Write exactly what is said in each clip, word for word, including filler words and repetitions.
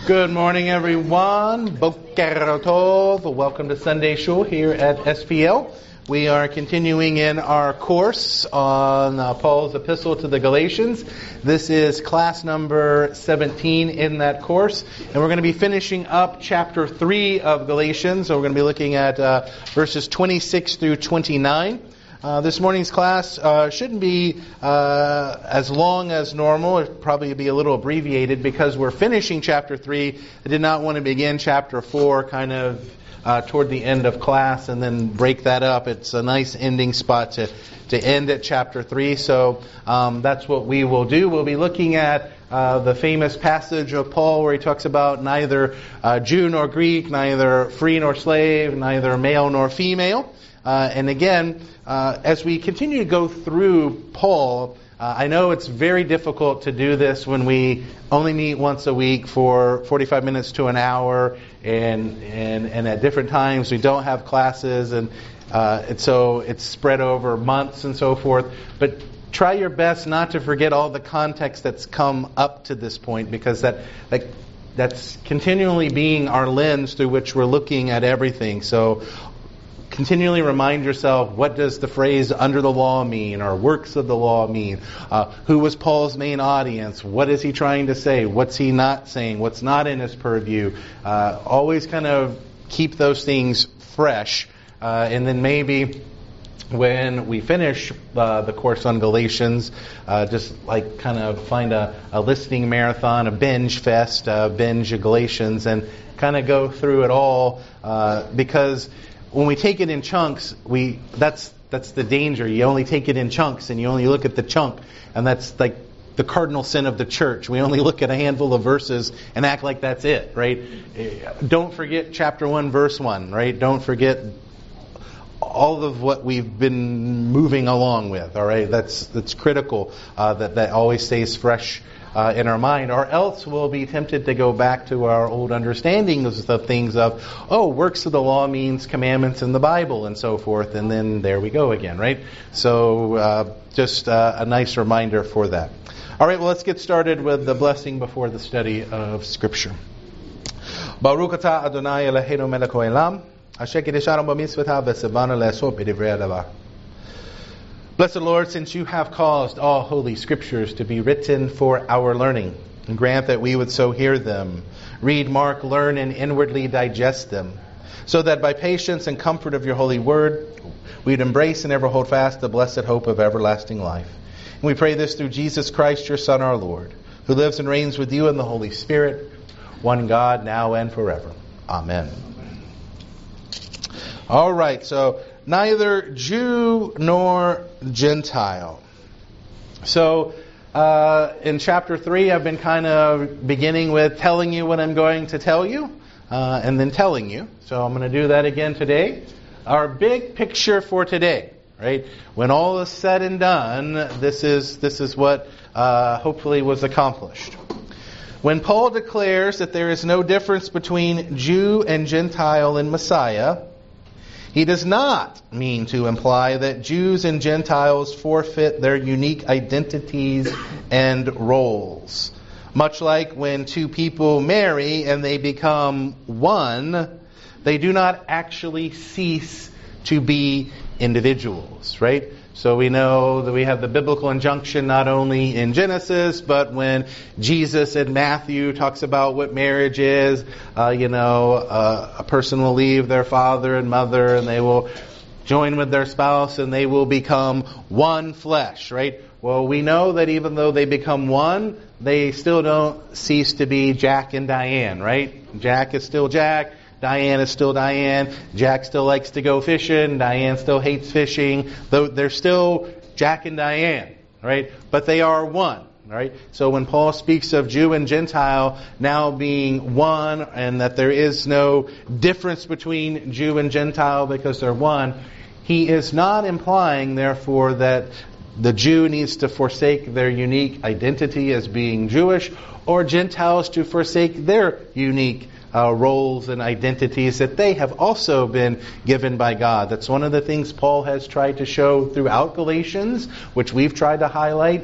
Good morning, everyone. Boker Tov. Welcome to Sunday Shul here at S P L. We are continuing in our course on uh, Paul's epistle to the Galatians. This is class number seventeen in that course. And we're going to be finishing up chapter three of Galatians. So we're going to be looking at uh, verses twenty-six through twenty-nine. Uh, this morning's class uh, shouldn't be uh, as long as normal. It'll probably be a little abbreviated because we're finishing chapter three. I did not want to begin chapter four kind of uh, toward the end of class and then break that up. It's a nice ending spot to, to end at chapter three. So um, that's what we will do. We'll be looking at uh, the famous passage of Paul where he talks about neither uh, Jew nor Greek, neither free nor slave, neither male nor female. Uh, and again, uh, as we continue to go through Paul, uh, I know it's very difficult to do this when we only meet once a week for forty-five minutes to an hour, and and, and at different times we don't have classes, and, uh, and so it's spread over months and so forth. But try your best not to forget all the context that's come up to this point, because that like that's continually being our lens through which we're looking at everything. So continually remind yourself, what does the phrase under the law mean, or works of the law mean? Uh, who was Paul's main audience? What is he trying to say? What's he not saying? What's not in his purview? Uh, always kind of keep those things fresh. Uh, and then maybe when we finish uh, the course on Galatians, uh, just like kind of find a, a listening marathon, a binge fest, uh, binge of Galatians, and kind of go through it all, uh, because when we take it in chunks, we that's that's the danger. You only take it in chunks, and you only look at the chunk, and that's like the cardinal sin of the church. We only look at a handful of verses and act like that's it, right? Don't forget chapter one, verse one, right? Don't forget all of what we've been moving along with, all right? That's that's critical, uh, that that always stays fresh Uh, in our mind, or else we'll be tempted to go back to our old understandings of things of, oh, works of the law means commandments in the Bible and so forth, and then there we go again, right? So uh, just uh, a nice reminder for that. All right, well, let's get started with the blessing before the study of Scripture. Baruch atah Adonai Eloheinu melech haolam, asher kideshanu b'mitzvotav v'tzivanu la'asot b'divrei hadavar. Blessed Lord, since you have caused all holy scriptures to be written for our learning, and grant that we would so hear them, read, mark, learn, and inwardly digest them, so that by patience and comfort of your holy word, we'd embrace and ever hold fast the blessed hope of everlasting life. And we pray this through Jesus Christ, your Son, our Lord, who lives and reigns with you in the Holy Spirit, one God, now and forever. Amen. All right, so neither Jew nor Gentile. So, uh, in chapter three, I've been kind of beginning with telling you what I'm going to tell you, uh, and then telling you. So I'm going to do that again today. Our big picture for today, right? When all is said and done, this is this is what uh, hopefully was accomplished. When Paul declares that there is no difference between Jew and Gentile in Messiah, he does not mean to imply that Jews and Gentiles forfeit their unique identities and roles. Much like when two people marry and they become one, they do not actually cease to be individuals, right? So we know that we have the biblical injunction not only in Genesis, but when Jesus in Matthew talks about what marriage is, uh, you know, uh, a person will leave their father and mother and they will join with their spouse and they will become one flesh, right? Well, we know that even though they become one, they still don't cease to be Jack and Diane, right? Jack is still Jack. Diane is still Diane. Jack still likes to go fishing. Diane still hates fishing. Though they're still Jack and Diane, right? But they are one, right? So when Paul speaks of Jew and Gentile now being one, and that there is no difference between Jew and Gentile because they're one, he is not implying, therefore, that the Jew needs to forsake their unique identity as being Jewish, or Gentiles to forsake their unique Uh, roles and identities that they have also been given by God. That's one of the things Paul has tried to show throughout Galatians, which we've tried to highlight.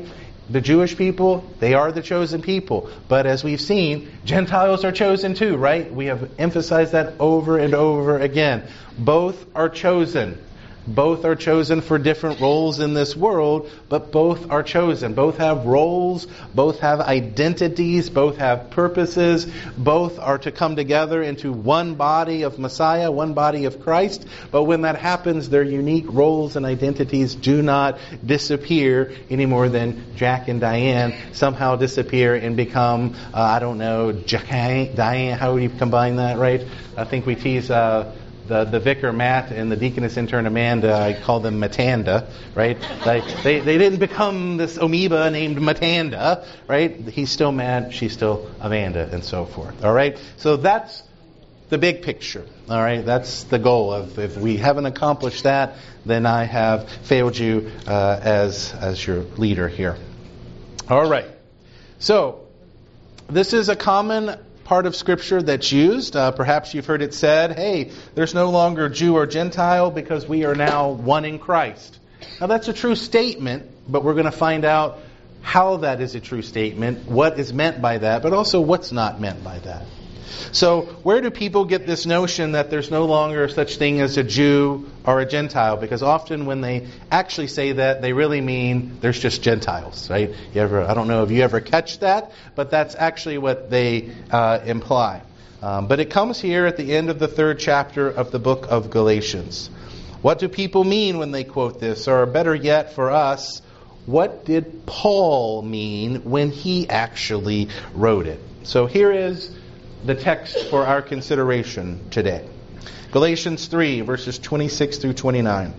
The Jewish people, they are the chosen people. But as we've seen, Gentiles are chosen too, right? We have emphasized that over and over again. Both are chosen. Both are chosen for different roles in this world, but both are chosen. Both have roles, both have identities, both have purposes, both are to come together into one body of Messiah, one body of Christ. But when that happens, their unique roles and identities do not disappear any more than Jack and Diane somehow disappear and become, uh, I don't know, Jack, Diane, how would you combine that, right? I think we tease... Uh, The, the vicar Matt and the deaconess intern Amanda, I call them Matanda, right? They, they they didn't become this amoeba named Matanda, right? He's still Matt, she's still Amanda, and so forth. All right? So that's the big picture. All right? That's the goal. Of if we haven't accomplished that, then I have failed you uh, as as your leader here. All right. So this is a common part of Scripture that's used. Uh, perhaps you've heard it said, hey, there's no longer Jew or Gentile because we are now one in Christ. Now that's a true statement, but we're going to find out how that is a true statement, what is meant by that, but also what's not meant by that. So where do people get this notion that there's no longer such thing as a Jew or a Gentile? Because often when they actually say that, they really mean there's just Gentiles, right? You ever, I don't know if you ever catch that, but that's actually what they uh, imply. Um, but it comes here at the end of the third chapter of the book of Galatians. What do people mean when they quote this? Or better yet for us, what did Paul mean when he actually wrote it? So here is the text for our consideration today. Galatians three, verses twenty-six through twenty-nine.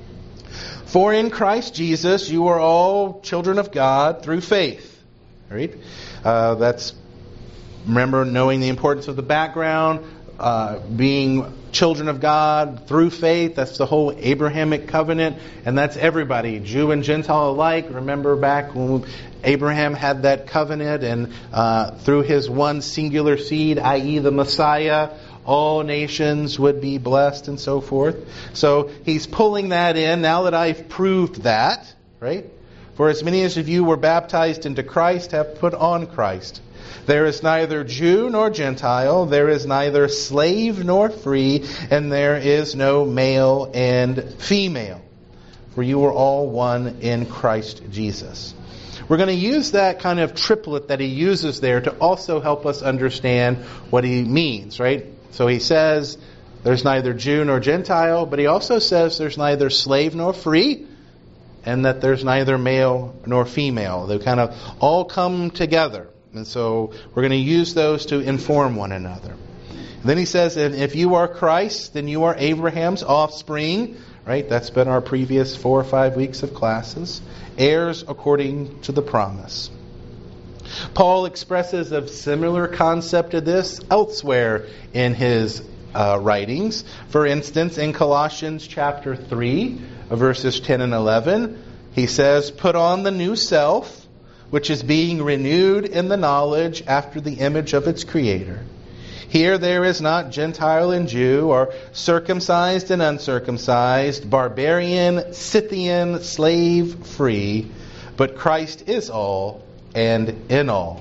For in Christ Jesus you are all children of God through faith. Right? Uh, that's, remember, knowing the importance of the background, uh, being children of God through faith. That's the whole Abrahamic covenant, and that's everybody, Jew and Gentile alike. Remember back when Abraham had that covenant, and uh, through his one singular seed, that is the Messiah, all nations would be blessed and so forth. So he's pulling that in now that I've proved that, right? For as many as of you were baptized into Christ have put on Christ. There is neither Jew nor Gentile, there is neither slave nor free, and there is no male and female. For you are all one in Christ Jesus. We're going to use that kind of triplet that he uses there to also help us understand what he means, right? So he says there's neither Jew nor Gentile, but he also says there's neither slave nor free, and that there's neither male nor female. They kind of all come together. And so we're going to use those to inform one another. And then he says, and if you are Christ, then you are Abraham's offspring. Right? That's been our previous four or five weeks of classes. Heirs according to the promise. Paul expresses a similar concept to this elsewhere in his uh, writings. For instance, in Colossians chapter three, verses ten and eleven, he says, put on the new self, which is being renewed in the knowledge after the image of its Creator. Here there is not Gentile and Jew, or circumcised and uncircumcised, barbarian, Scythian, slave, free, but Christ is all and in all.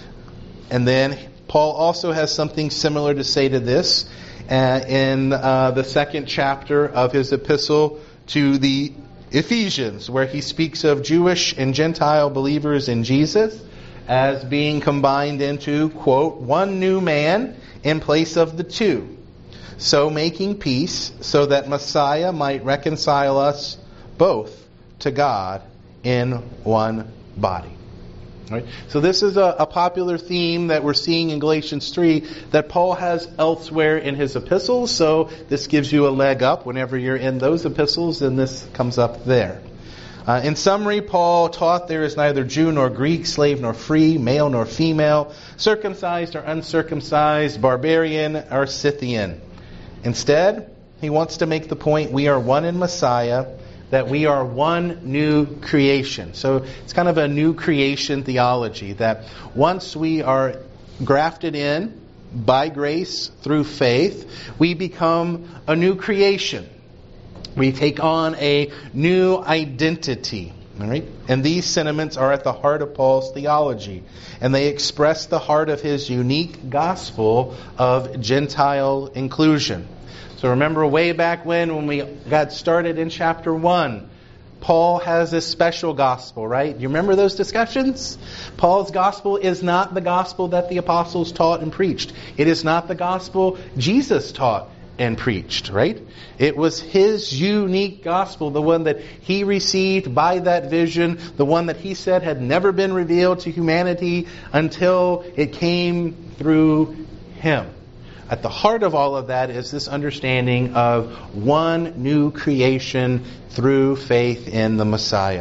And then Paul also has something similar to say to this uh, in uh, the second chapter of his epistle to the Ephesians, where he speaks of Jewish and Gentile believers in Jesus as being combined into, quote, one new man in place of the two, so making peace, so that Messiah might reconcile us both to God in one body. Right? So this is a, a popular theme that we're seeing in Galatians three that Paul has elsewhere in his epistles. So this gives you a leg up whenever you're in those epistles, and this comes up there. Uh, in summary, Paul taught there is neither Jew nor Greek, slave nor free, male nor female, circumcised or uncircumcised, barbarian or Scythian. Instead, he wants to make the point we are one in Messiah, that we are one new creation. So it's kind of a new creation theology, that once we are grafted in by grace through faith, we become a new creation. We take on a new identity. All right? And these sentiments are at the heart of Paul's theology, and they express the heart of his unique gospel of Gentile inclusion. So remember way back when, when we got started in chapter one, Paul has a special gospel, right? Do you remember those discussions? Paul's gospel is not the gospel that the apostles taught and preached. It is not the gospel Jesus taught and preached, right? It was his unique gospel, the one that he received by that vision, the one that he said had never been revealed to humanity until it came through him. At the heart of all of that is this understanding of one new creation through faith in the Messiah.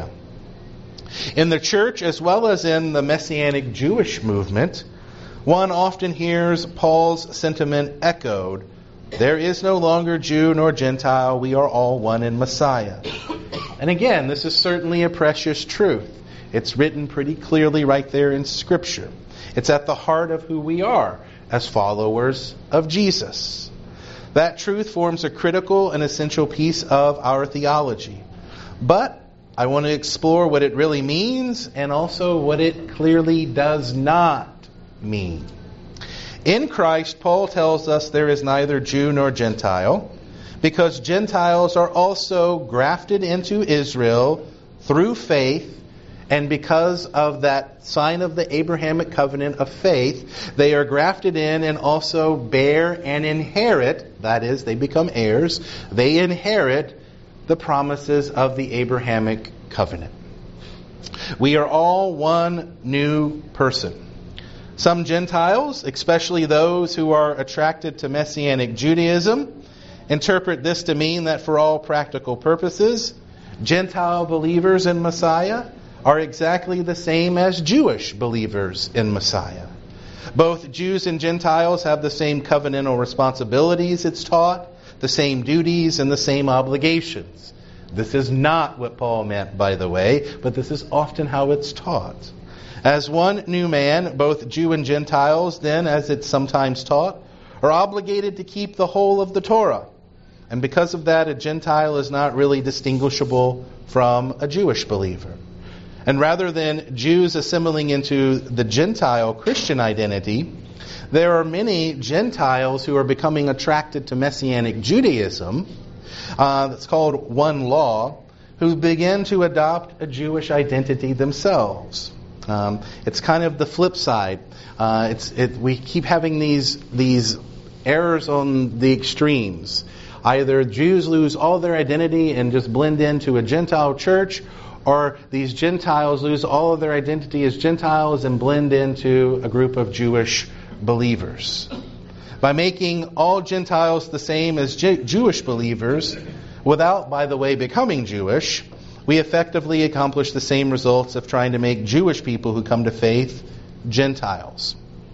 In the church, as well as in the Messianic Jewish movement, one often hears Paul's sentiment echoed: there is no longer Jew nor Gentile, we are all one in Messiah. And again, this is certainly a precious truth. It's written pretty clearly right there in Scripture. It's at the heart of who we are as followers of Jesus. That truth forms a critical and essential piece of our theology. But I want to explore what it really means and also what it clearly does not mean. In Christ, Paul tells us there is neither Jew nor Gentile, because Gentiles are also grafted into Israel through faith, and because of that sign of the Abrahamic covenant of faith, they are grafted in and also bear and inherit, that is, they become heirs, they inherit the promises of the Abrahamic covenant. We are all one new person. Some Gentiles, especially those who are attracted to Messianic Judaism, interpret this to mean that for all practical purposes, Gentile believers in Messiah are exactly the same as Jewish believers in Messiah. Both Jews and Gentiles have the same covenantal responsibilities, it's taught, the same duties and the same obligations. This is not what Paul meant, by the way, but this is often how it's taught. As one new man, both Jew and Gentiles, then, as it's sometimes taught, are obligated to keep the whole of the Torah. And because of that, a Gentile is not really distinguishable from a Jewish believer. And rather than Jews assimilating into the Gentile Christian identity, there are many Gentiles who are becoming attracted to Messianic Judaism, uh, that's called one law, who begin to adopt a Jewish identity themselves. Um, it's kind of the flip side. Uh, it's it, we keep having these these errors on the extremes. Either Jews lose all their identity and just blend into a Gentile church, or these Gentiles lose all of their identity as Gentiles and blend into a group of Jewish believers. By making all Gentiles the same as J- Jewish believers, without, by the way, becoming Jewish, we effectively accomplish the same results of trying to make Jewish people who come to faith Gentiles.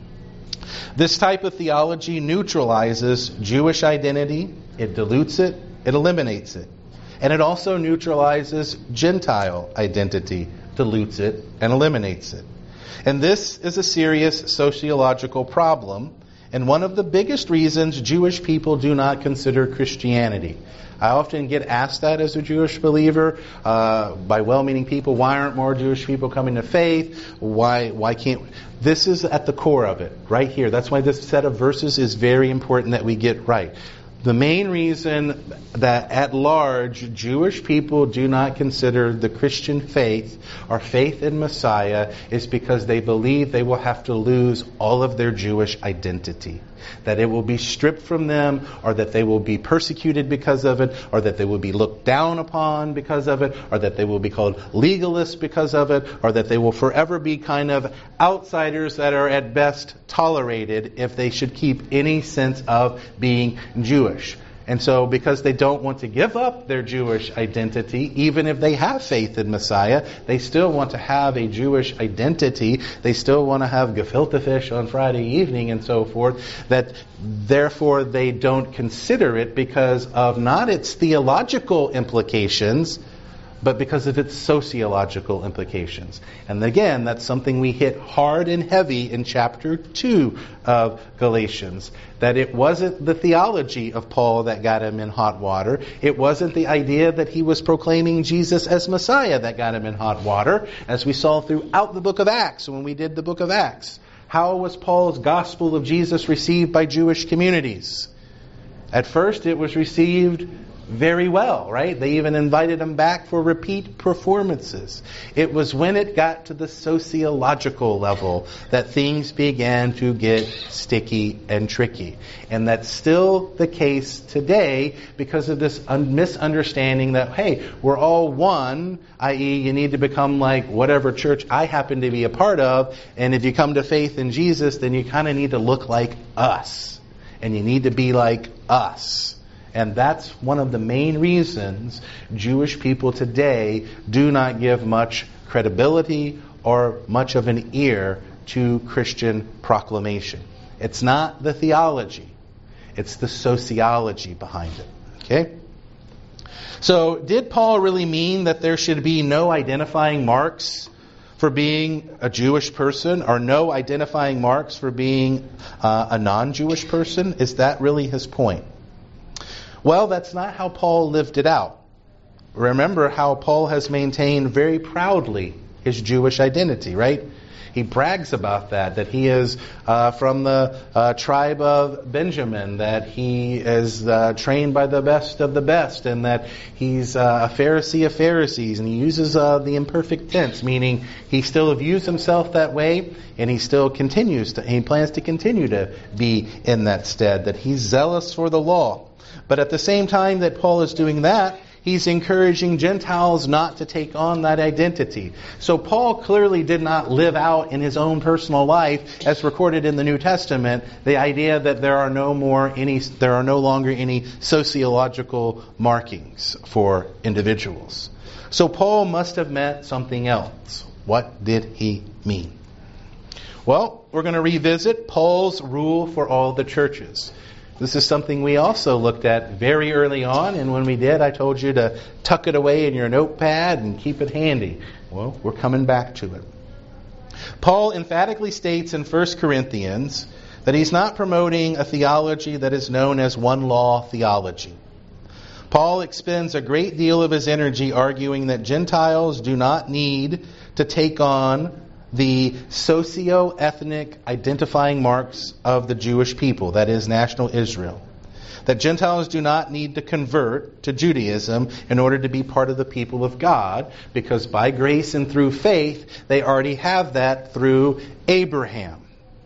This type of theology neutralizes Jewish identity, it dilutes it, it eliminates it. And it also neutralizes Gentile identity, dilutes it, and eliminates it. And this is a serious sociological problem, and one of the biggest reasons Jewish people do not consider Christianity. I often get asked that as a Jewish believer uh, by well-meaning people. Why aren't more Jewish people coming to faith? Why why can't... This is at the core of it, right here. That's why this set of verses is very important that we get right. The main reason that at large Jewish people do not consider the Christian faith or faith in Messiah is because they believe they will have to lose all of their Jewish identity. That it will be stripped from them, or that they will be persecuted because of it, or that they will be looked down upon because of it, or that they will be called legalists because of it, or that they will forever be kind of outsiders that are at best tolerated if they should keep any sense of being Jewish. And so because they don't want to give up their Jewish identity, even if they have faith in Messiah, they still want to have a Jewish identity. They still want to have gefilte fish on Friday evening and so forth. That therefore they don't consider it because of not its theological implications, but because of its sociological implications. And again, that's something we hit hard and heavy in chapter two of Galatians, that it wasn't the theology of Paul that got him in hot water. It wasn't the idea that he was proclaiming Jesus as Messiah that got him in hot water, as we saw throughout the book of Acts when we did the book of Acts. How was Paul's gospel of Jesus received by Jewish communities? At first, it was received very well, right? They even invited him back for repeat performances. It was when it got to the sociological level that things began to get sticky and tricky. And that's still the case today because of this un- misunderstanding that, hey, we're all one, that is you need to become like whatever church I happen to be a part of, and if you come to faith in Jesus, then you kind of need to look like us. And you need to be like us. And that's one of the main reasons Jewish people today do not give much credibility or much of an ear to Christian proclamation. It's not the theology. It's the sociology behind it. Okay? So, did Paul really mean that there should be no identifying marks for being a Jewish person, or no identifying marks for being uh, a non-Jewish person? Is that really his point? Well, that's not how Paul lived it out. Remember how Paul has maintained very proudly his Jewish identity, right? He brags about that, that he is uh, from the uh, tribe of Benjamin, that he is uh, trained by the best of the best, and that he's uh, a Pharisee of Pharisees, and he uses uh, the imperfect tense, meaning he still views himself that way, and he still continues to, he plans to continue to be in that stead, that he's zealous for the law. But at the same time that Paul is doing that, he's encouraging Gentiles not to take on that identity. So Paul clearly did not live out in his own personal life, as recorded in the New Testament, the idea that there are no more any, there are no longer any sociological markings for individuals. So Paul must have meant something else. What did he mean? Well, we're going to revisit Paul's rule for all the churches. This is something we also looked at very early on, and when we did, I told you to tuck it away in your notepad and keep it handy. Well, we're coming back to it. Paul emphatically states in First Corinthians that he's not promoting a theology that is known as one law theology. Paul expends a great deal of his energy arguing that Gentiles do not need to take on the socio-ethnic identifying marks of the Jewish people, that is, national Israel. That Gentiles do not need to convert to Judaism in order to be part of the people of God, because by grace and through faith, they already have that through Abraham.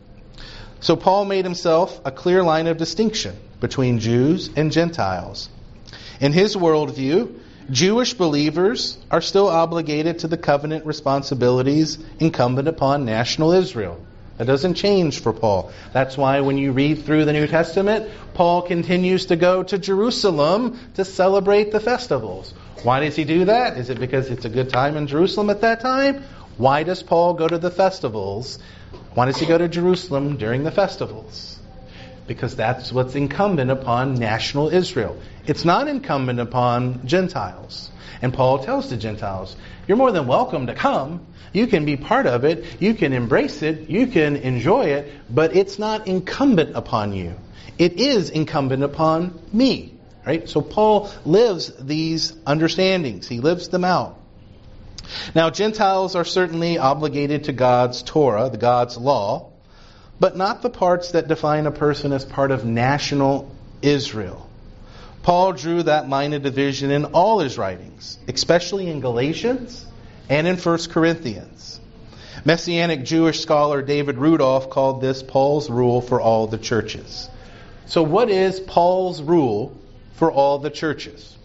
So Paul made himself a clear line of distinction between Jews and Gentiles. In his worldview, Jewish believers are still obligated to the covenant responsibilities incumbent upon national Israel. That doesn't change for Paul. That's why when you read through the New Testament, Paul continues to go to Jerusalem to celebrate the festivals. Why does he do that? Is it because it's a good time in Jerusalem at that time? Why does Paul go to the festivals? Why does he go to Jerusalem during the festivals? Because that's what's incumbent upon national Israel. It's not incumbent upon Gentiles. And Paul tells the Gentiles, you're more than welcome to come. You can be part of it. You can embrace it. You can enjoy it. But it's not incumbent upon you. It is incumbent upon me. Right? So Paul lives these understandings. He lives them out. Now, Gentiles are certainly obligated to God's Torah, the God's law, but not the parts that define a person as part of national Israel. Paul drew that line of division in all his writings, especially in Galatians and in First Corinthians. Messianic Jewish scholar David Rudolph called this Paul's rule for all the churches. So what is Paul's rule for all the churches?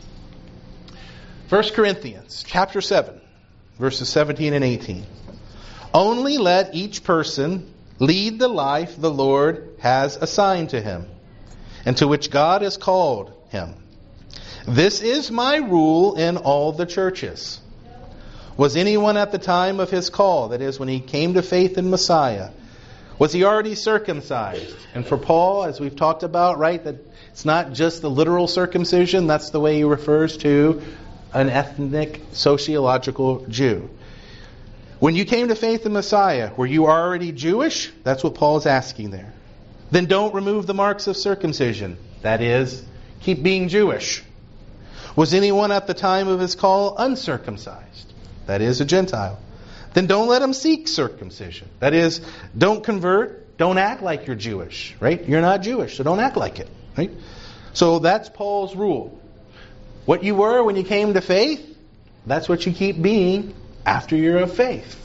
First Corinthians chapter seven, verses seventeen and eighteen. Only let each person lead the life the Lord has assigned to him, and to which God has called him. This is my rule in all the churches. Was anyone at the time of his call, that is, when he came to faith in Messiah, was he already circumcised? And for Paul, as we've talked about, right, that it's not just the literal circumcision, that's the way he refers to an ethnic, sociological Jew. When you came to faith in Messiah, were you already Jewish? That's what Paul is asking there. Then don't remove the marks of circumcision. That is, keep being Jewish. Was anyone at the time of his call uncircumcised? That is, a Gentile. Then don't let him seek circumcision. That is, don't convert, don't act like you're Jewish, right? You're not Jewish, so don't act like it, right? So that's Paul's rule. What you were when you came to faith, that's what you keep being after you're of faith.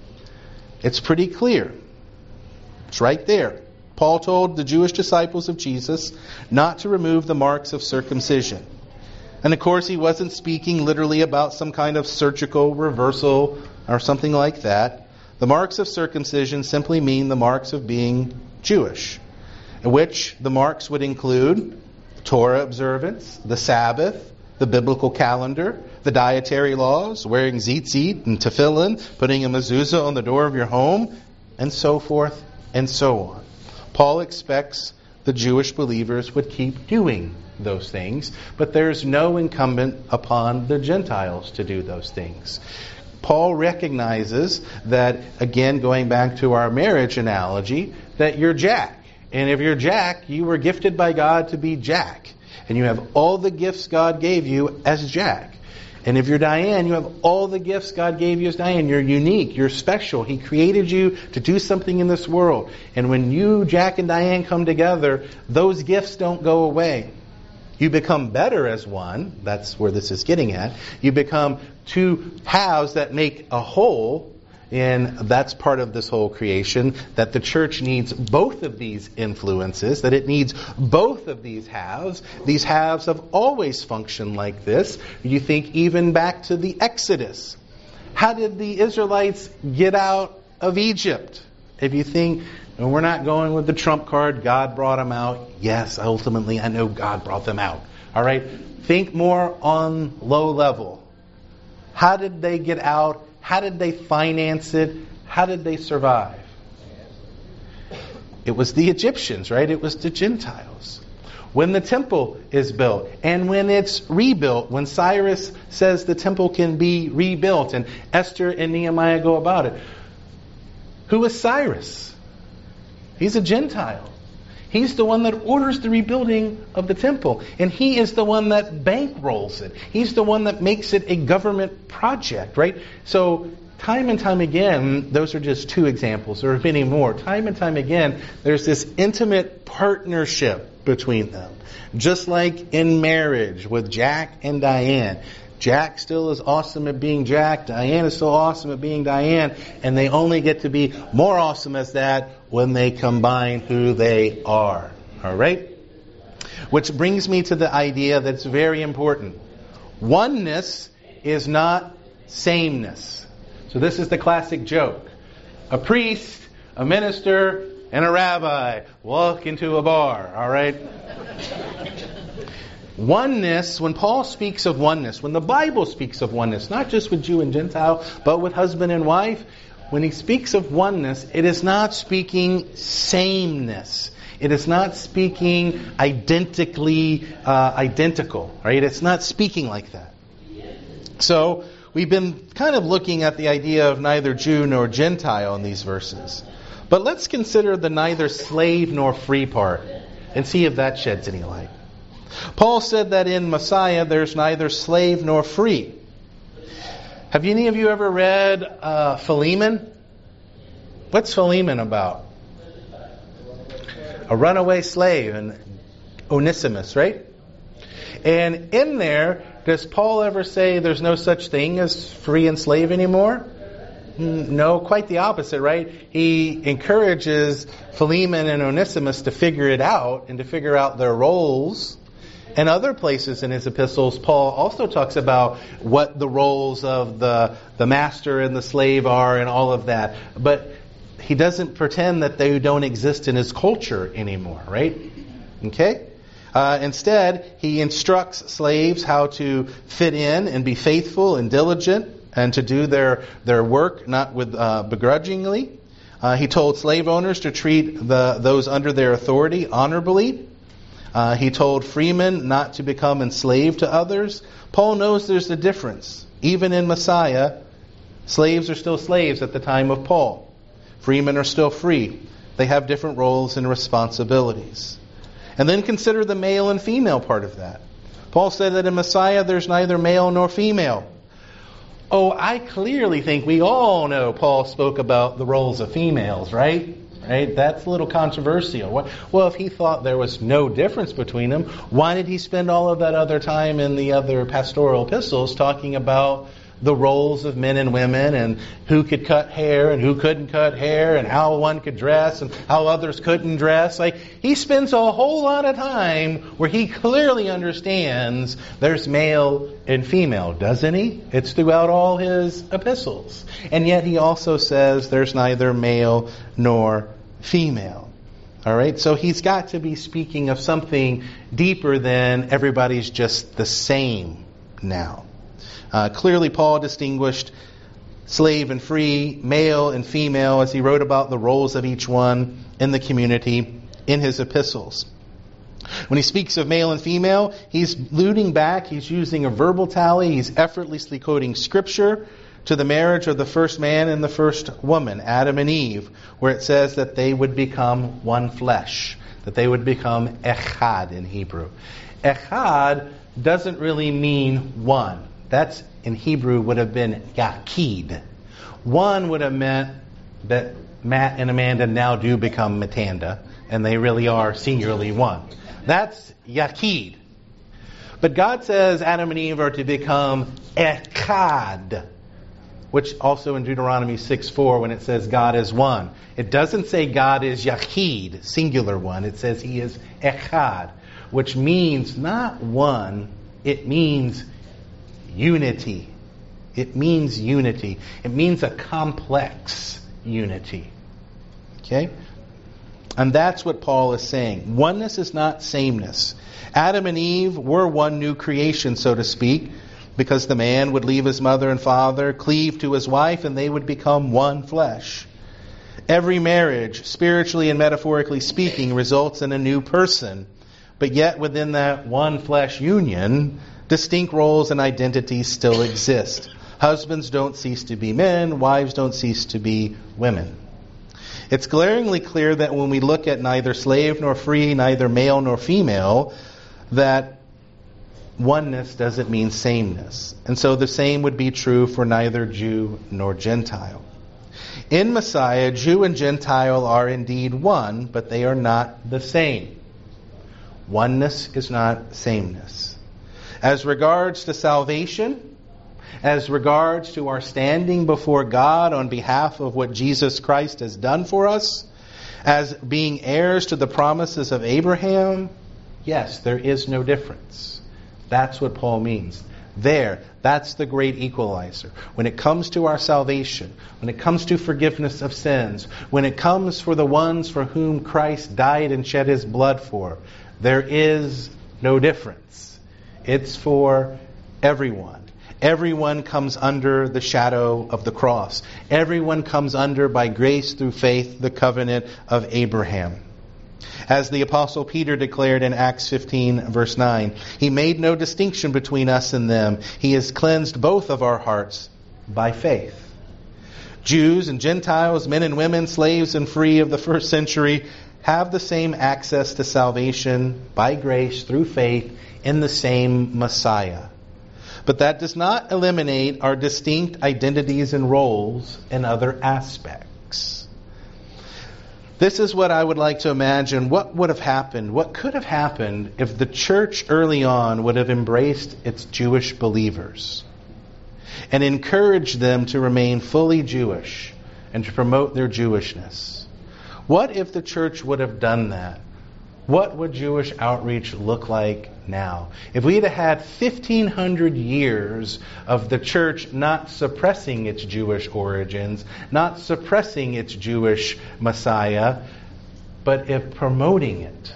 It's pretty clear. It's right there. Paul told the Jewish disciples of Jesus not to remove the marks of circumcision. And of course, he wasn't speaking literally about some kind of surgical reversal or something like that. The marks of circumcision simply mean the marks of being Jewish, in which the marks would include Torah observance, the Sabbath, the biblical calendar, the dietary laws, wearing tzitzit and tefillin, putting a mezuzah on the door of your home, and so forth and so on. Paul expects the Jewish believers would keep doing those things, but there's no incumbent upon the Gentiles to do those things. Paul recognizes that, again, going back to our marriage analogy, that you're Jack. And if you're Jack, you were gifted by God to be Jack. And you have all the gifts God gave you as Jack. And if you're Diane, you have all the gifts God gave you as Diane. You're unique. You're special. He created you to do something in this world. And when you, Jack, and Diane come together, those gifts don't go away. You become better as one. That's where this is getting at. You become two halves that make a whole. And that's part of this whole creation, that the church needs both of these influences, that it needs both of these halves. These halves have always functioned like this. You think even back to the Exodus. How did the Israelites get out of Egypt? If you think, and we're not going with the trump card, God brought them out. Yes, ultimately, I know God brought them out. All right? Think more on low level. How did they get out? How did they finance it? How did they survive? It was the Egyptians, right? It was the Gentiles. When the temple is built and when it's rebuilt, when Cyrus says the temple can be rebuilt and Esther and Nehemiah go about it, who is Cyrus? He's a Gentile. He's the one that orders the rebuilding of the temple. And he is the one that bankrolls it. He's the one that makes it a government project, right? So time and time again, those are just two examples. There are many more. Time and time again, there's this intimate partnership between them. Just like in marriage with Jack and Diane. Jack still is awesome at being Jack. Diane is still awesome at being Diane. And they only get to be more awesome as that when they combine who they are. All right? Which brings me to the idea that's very important. Oneness is not sameness. So this is the classic joke. A priest, a minister, and a rabbi walk into a bar. All right? Oneness, when Paul speaks of oneness, when the Bible speaks of oneness, not just with Jew and Gentile, but with husband and wife, when he speaks of oneness, it is not speaking sameness. It is not speaking identically uh, identical, right? It's not speaking like that. So we've been kind of looking at the idea of neither Jew nor Gentile in these verses. But let's consider the neither slave nor free part and see if that sheds any light. Paul said that in Messiah there's neither slave nor free. Have any of you ever read uh, Philemon? What's Philemon about? A runaway slave, and Onesimus, right? And in there, does Paul ever say there's no such thing as free and slave anymore? No, quite the opposite, right? He encourages Philemon and Onesimus to figure it out and to figure out their roles. And other places in his epistles, Paul also talks about what the roles of the, the master and the slave are and all of that. But he doesn't pretend that they don't exist in his culture anymore, right? Okay? Uh, instead, he instructs slaves how to fit in and be faithful and diligent and to do their, their work not with uh, begrudgingly. Uh, he told slave owners to treat the those under their authority honorably. Uh, he told freemen not to become enslaved to others. Paul knows there's a difference. Even in Messiah, slaves are still slaves at the time of Paul. Freemen are still free. They have different roles and responsibilities. And then consider the male and female part of that. Paul said that in Messiah there's neither male nor female. Oh, I clearly think we all know Paul spoke about the roles of females, right? Right? That's a little controversial. Well, if he thought there was no difference between them, why did he spend all of that other time in the other pastoral epistles talking about the roles of men and women and who could cut hair and who couldn't cut hair and how one could dress and how others couldn't dress? Like, he spends a whole lot of time where he clearly understands there's male and female, doesn't he? It's throughout all his epistles. And yet he also says there's neither male nor female. All right, so he's got to be speaking of something deeper than everybody's just the same now. Uh, clearly, Paul distinguished slave and free, male and female, as he wrote about the roles of each one in the community in his epistles. When he speaks of male and female, he's alluding back, he's using a verbal tally, he's effortlessly quoting Scripture to the marriage of the first man and the first woman, Adam and Eve, where it says that they would become one flesh, that they would become echad in Hebrew. Echad doesn't really mean one. That's, in Hebrew, would have been yakid. One would have meant that Matt and Amanda now do become Matanda, and they really are singularly one. That's yakid. But God says Adam and Eve are to become echad, which also in Deuteronomy six four, when it says God is one, it doesn't say God is yakid, singular one. It says he is echad, which means not one, it means unity. It means unity. It means a complex unity. Okay? And that's what Paul is saying. Oneness is not sameness. Adam and Eve were one new creation, so to speak, because the man would leave his mother and father, cleave to his wife, and they would become one flesh. Every marriage, spiritually and metaphorically speaking, results in a new person. But yet within that one flesh union, distinct roles and identities still exist. Husbands don't cease to be men, wives don't cease to be women. It's glaringly clear that when we look at neither slave nor free, neither male nor female, that oneness doesn't mean sameness. And so the same would be true for neither Jew nor Gentile. In Messiah, Jew and Gentile are indeed one, but they are not the same. Oneness is not sameness. As regards to salvation, as regards to our standing before God on behalf of what Jesus Christ has done for us, as being heirs to the promises of Abraham, yes, there is no difference. That's what Paul means. There, that's the great equalizer. When it comes to our salvation, when it comes to forgiveness of sins, when it comes for the ones for whom Christ died and shed his blood for, there is no difference. It's for everyone. Everyone comes under the shadow of the cross. Everyone comes under, by grace through faith, the covenant of Abraham. As the Apostle Peter declared in Acts fifteen, verse nine, he made no distinction between us and them. He has cleansed both of our hearts by faith. Jews and Gentiles, men and women, slaves and free of the first century, have the same access to salvation by grace through faith in the same Messiah. But that does not eliminate our distinct identities and roles in other aspects. This is what I would like to imagine. What would have happened, what could have happened if the church early on would have embraced its Jewish believers and encouraged them to remain fully Jewish and to promote their Jewishness? What if the church would have done that? What would Jewish outreach look like now? If we'd have had fifteen hundred years of the church not suppressing its Jewish origins, not suppressing its Jewish Messiah, but if promoting it,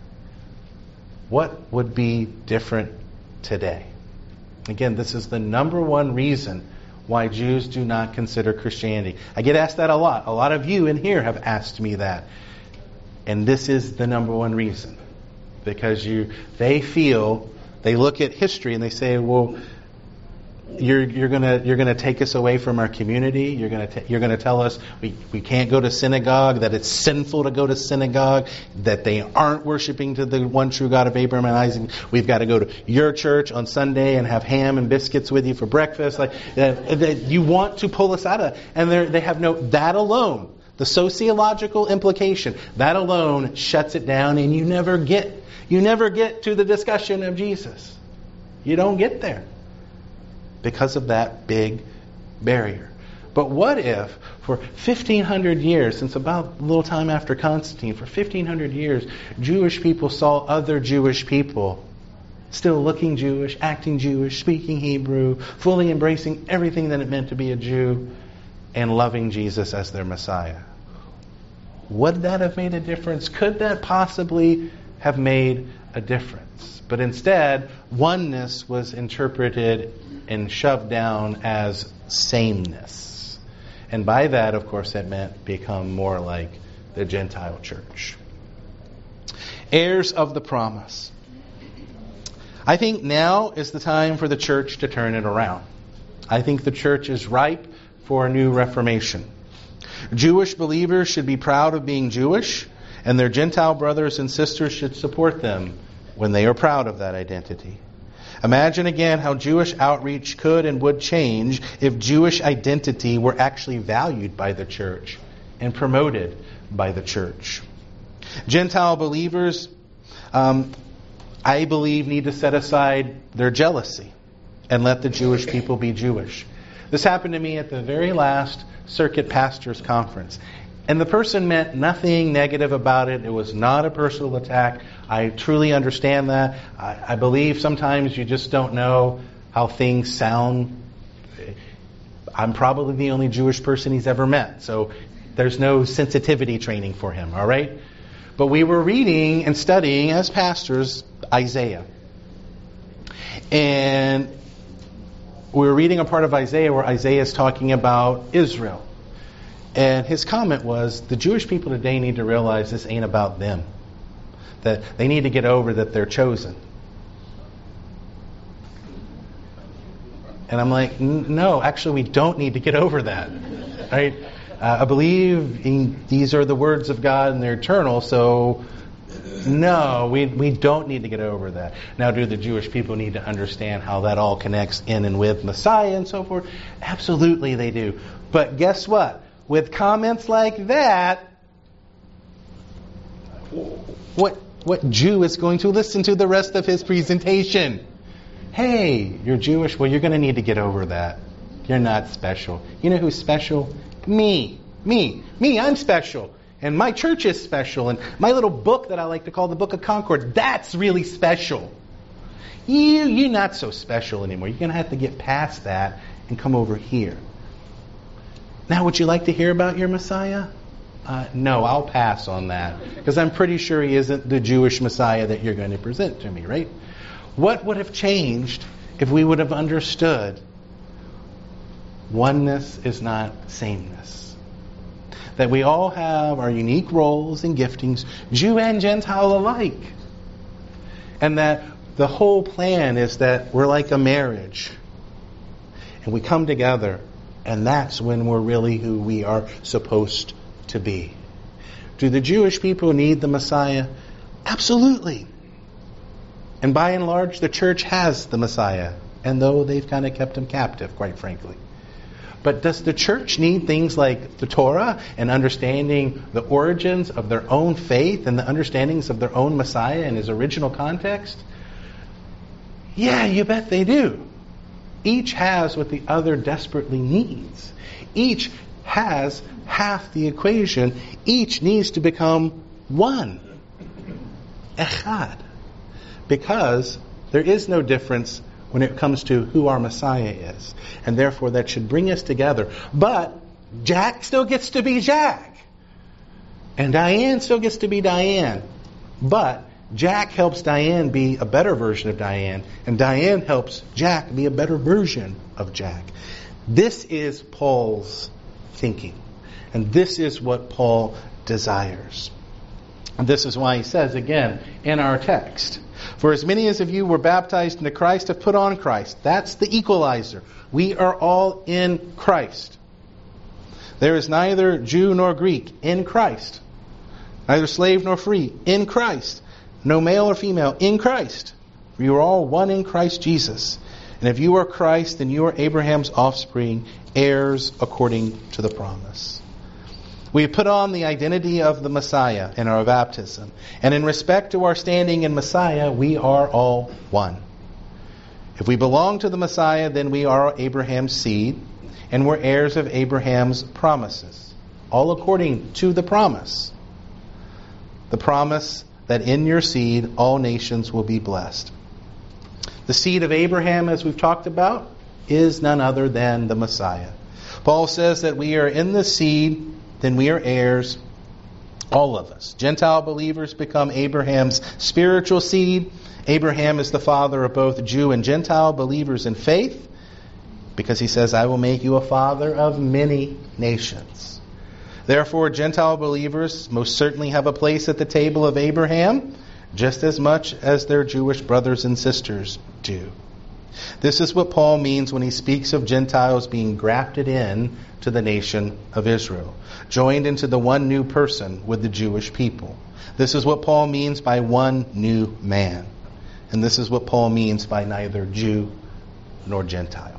what would be different today? Again, this is the number one reason why Jews do not consider Christianity. I get asked that a lot. A lot of you in here have asked me that. And this is the number one reason. because you they feel, they look at history and they say, well, You're you're gonna you're gonna take us away from our community. You're gonna t- you're gonna tell us we, we can't go to synagogue. That it's sinful to go to synagogue. That they aren't worshiping to the one true God of Abraham and Isaac. We've got to go to your church on Sunday and have ham and biscuits with you for breakfast. Like uh, that you want to pull us out of. And they they have no that alone. The sociological implication that alone shuts it down, and you never get you never get to the discussion of Jesus. You don't get there. Because of that big barrier. But what if for fifteen hundred years, since about a little time after Constantine, for fifteen hundred years, Jewish people saw other Jewish people still looking Jewish, acting Jewish, speaking Hebrew, fully embracing everything that it meant to be a Jew, and loving Jesus as their Messiah? Would that have made a difference? Could that possibly have made a difference? But instead, oneness was interpreted and shoved down as sameness. And by that, of course, it meant become more like the Gentile church. Heirs of the promise. I think now is the time for the church to turn it around. I think the church is ripe for a new reformation. Jewish believers should be proud of being Jewish, and their Gentile brothers and sisters should support them when they are proud of that identity. Imagine again how Jewish outreach could and would change if Jewish identity were actually valued by the church and promoted by the church. Gentile believers, um, I believe, need to set aside their jealousy and let the Jewish people be Jewish. This happened to me at the very last Circuit Pastors Conference. And the person meant nothing negative about it. It was not a personal attack. I truly understand that. I, I believe sometimes you just don't know how things sound. I'm probably the only Jewish person he's ever met, so there's no sensitivity training for him, all right? But we were reading and studying as pastors Isaiah. And we were reading a part of Isaiah where Isaiah is talking about Israel. And his comment was, the Jewish people today need to realize this ain't about them. That they need to get over that they're chosen. And I'm like, no, actually we don't need to get over that. Right? Uh, I believe in, these are the words of God and they're eternal, so no, we, we don't need to get over that. Now, do the Jewish people need to understand how that all connects in and with Messiah and so forth? Absolutely they do. But guess what? With comments like that, what what Jew is going to listen to the rest of his presentation? Hey, you're Jewish? Well, you're going to need to get over that. You're not special. You know who's special? Me. Me. Me, I'm special. And my church is special. And my little book that I like to call the Book of Concord, that's really special. You, you're not so special anymore. You're going to have to get past that and come over here. Now, would you like to hear about your Messiah? Uh, no, I'll pass on that. Because I'm pretty sure he isn't the Jewish Messiah that you're going to present to me, right? What would have changed if we would have understood oneness is not sameness? That we all have our unique roles and giftings, Jew and Gentile alike. And that the whole plan is that we're like a marriage. And we come together. And that's when we're really who we are supposed to be. Do the Jewish people need the Messiah? Absolutely. And by and large, the church has the Messiah. And though they've kind of kept him captive, quite frankly. But does the church need things like the Torah and understanding the origins of their own faith and the understandings of their own Messiah in his original context? Yeah, you bet they do. Each has what the other desperately needs. Each has half the equation. Each needs to become one. Echad. Because there is no difference when it comes to who our Messiah is. And therefore that should bring us together. But Jack still gets to be Jack. And Diane still gets to be Diane. But Jack helps Diane be a better version of Diane, and Diane helps Jack be a better version of Jack. This is Paul's thinking, and this is what Paul desires. And this is why he says, again, in our text, for as many as of you were baptized into Christ have put on Christ. That's the equalizer. We are all in Christ. There is neither Jew nor Greek in Christ. Neither slave nor free in Christ. No male or female in Christ. For you are all one in Christ Jesus. And if you are Christ, then you are Abraham's offspring, heirs according to the promise. We put on the identity of the Messiah in our baptism. And in respect to our standing in Messiah, we are all one. If we belong to the Messiah, then we are Abraham's seed, and we're heirs of Abraham's promises. All according to the promise. The promise that in your seed all nations will be blessed. The seed of Abraham, as we've talked about, is none other than the Messiah. Paul says that we are in the seed, then we are heirs, all of us. Gentile believers become Abraham's spiritual seed. Abraham is the father of both Jew and Gentile believers in faith, because he says, I will make you a father of many nations. Therefore, Gentile believers most certainly have a place at the table of Abraham, just as much as their Jewish brothers and sisters do. This is what Paul means when he speaks of Gentiles being grafted in to the nation of Israel, joined into the one new person with the Jewish people. This is what Paul means by one new man. And this is what Paul means by neither Jew nor Gentile.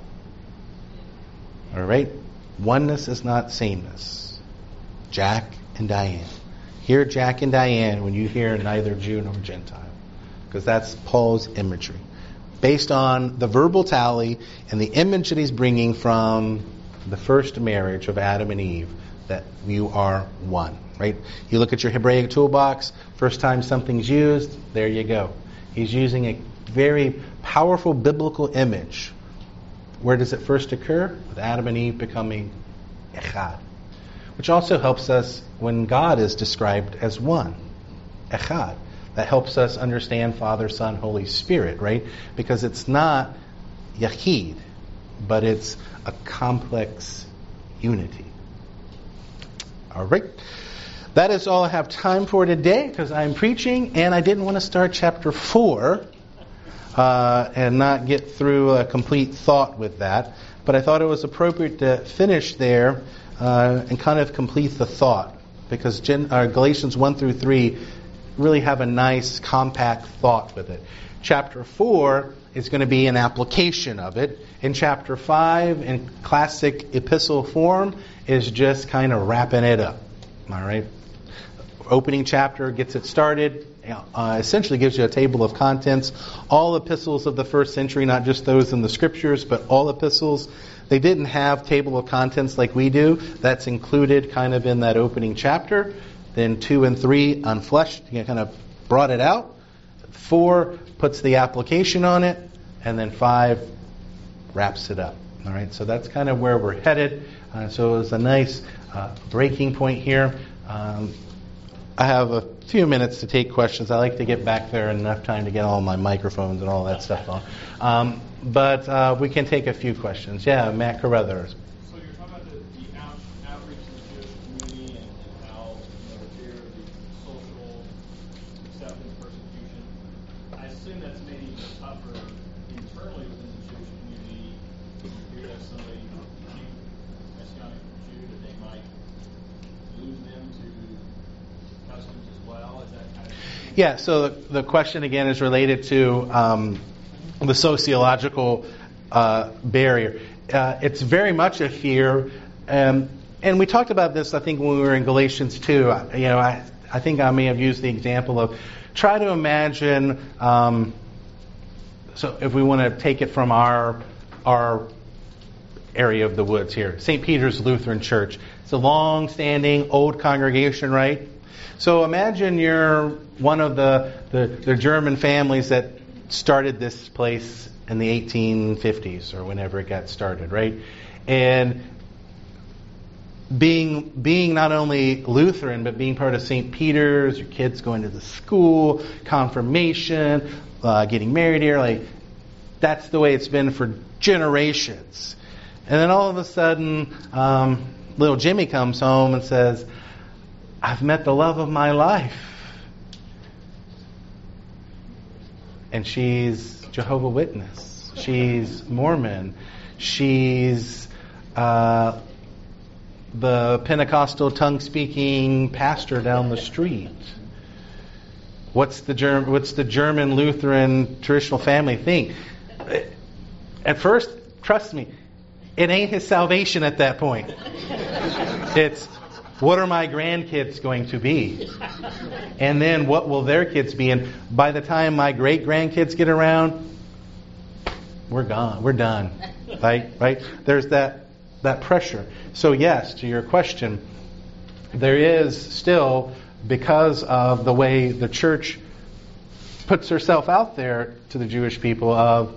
All right? Oneness is not sameness. Jack and Diane. Hear Jack and Diane when you hear neither Jew nor Gentile. Because that's Paul's imagery. Based on the verbal tally and the image that he's bringing from the first marriage of Adam and Eve, that you are one. Right? You look at your Hebraic toolbox, first time something's used, there you go. He's using a very powerful biblical image. Where does it first occur? With Adam and Eve becoming echad. Which also helps us when God is described as one. Echad. That helps us understand Father, Son, Holy Spirit, right? Because it's not yachid, but it's a complex unity. All right. That is all I have time for today, because I'm preaching, and I didn't want to start chapter four uh, and not get through a complete thought with that. But I thought it was appropriate to finish there uh, and kind of complete the thought, because Gen- uh, Galatians one through three really have a nice, compact thought with it. Chapter four is going to be an application of it. And chapter five, in classic epistle form, is just kind of wrapping it up. All right? Opening chapter gets it started, uh, essentially gives you a table of contents. All epistles of the first century, not just those in the scriptures, but all epistles, they didn't have table of contents like we do. That's included kind of in that opening chapter. Then two and three unfleshed, you kind of brought it out. Four puts the application on it, and then five wraps it up. All right, so that's kind of where we're headed. Uh, so it was a nice uh, breaking point here. Um, I have a few minutes to take questions. I like to get back there in enough time to get all my microphones and all that stuff on. Um, but uh, we can take a few questions. Yeah, Matt Carruthers. So you're talking about the, the out, outreach to the Jewish community and, and how, you know, the fear of the social acceptance, persecution. I assume that's maybe even tougher internally within the Jewish community. If you have somebody, you know, Jew, Messianic Jew, that they might lose them to customs as well. Is that kind of thing? Yeah, so the, the question again is related to um, the sociological uh, barrier. Uh, it's very much a fear, um, and we talked about this, I think, when we were in Galatians two. You know, I, I think I may have used the example of try to imagine. Um, so, if we want to take it from our our area of the woods here, Saint Peter's Lutheran Church. It's a long-standing old congregation, right? So imagine you're one of the, the, the German families that started this place in the eighteen fifties or whenever it got started, right? And being being not only Lutheran, but being part of Saint Peter's, your kids going to the school, confirmation, uh, getting married here, like that's the way it's been for generations. And then all of a sudden, um, little Jimmy comes home and says, I've met the love of my life. and she's Jehovah's Witness. She's Mormon. She's uh, the Pentecostal tongue-speaking pastor down the street. What's the German, what's the German Lutheran traditional family think? At first, trust me, it ain't his salvation at that point. It's, what are my grandkids going to be? And then what will their kids be? And by the time my great-grandkids get around, we're gone. We're done. Right? Right? There's that that pressure. So yes, to your question, there is still, because of the way the church puts herself out there to the Jewish people, of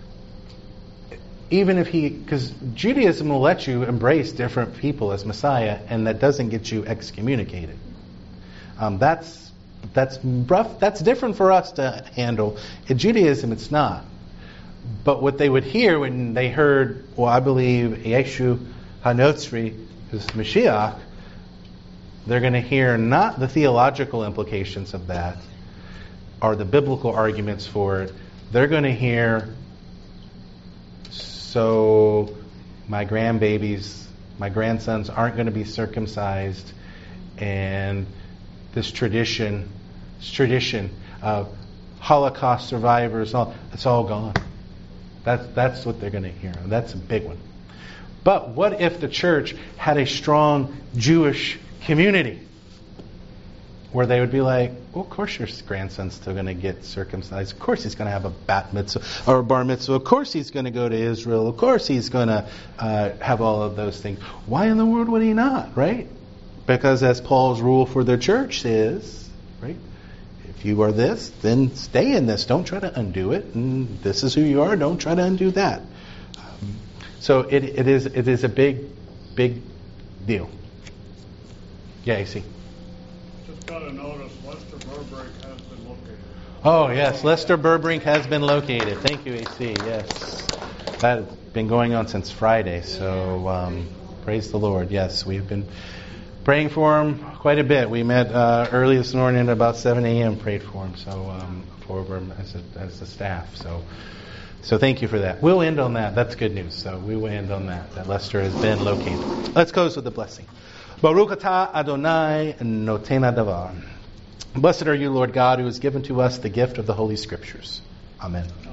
even if he, because Judaism will let you embrace different people as Messiah, and that doesn't get you excommunicated. Um, that's that's rough. That's different for us to handle. In Judaism, it's not. But what they would hear when they heard, well, I believe Yeshu HaNotzri is Mashiach, they're going to hear not the theological implications of that or the biblical arguments for it. They're going to hear, so my grandbabies, my grandsons aren't going to be circumcised, and this tradition, this tradition of Holocaust survivors, all, it's all gone. That's, that's what they're going to hear. That's a big one. But what if the church had a strong Jewish community where they would be like, well, of course your grandson's still going to get circumcised. Of course he's going to have a bat mitzvah or a bar mitzvah. Of course he's going to go to Israel. Of course he's going to uh, have all of those things. Why in the world would he not, right? Because as Paul's rule for the church is, right? If you are this, then stay in this. Don't try to undo it. And this is who you are. Don't try to undo that. Um, so it it is it is a big, big deal. Yeah, you see. Just got a notice, Lester Burbank has been located. Oh yes, Lester Burbank has been located. Thank you, A C. Yes, that has been going on since Friday. So um, praise the Lord. Yes, we've been praying for him quite a bit. We met uh, early this morning at about seven a.m. Prayed for him. So um, for him as a, as a staff. So so thank you for that. We'll end on that. That's good news. So we will end on that. That Lester has been located. Let's close with a blessing. Baruch atah Adonai noten hadavar. Blessed are you, Lord God, who has given to us the gift of the Holy Scriptures. Amen.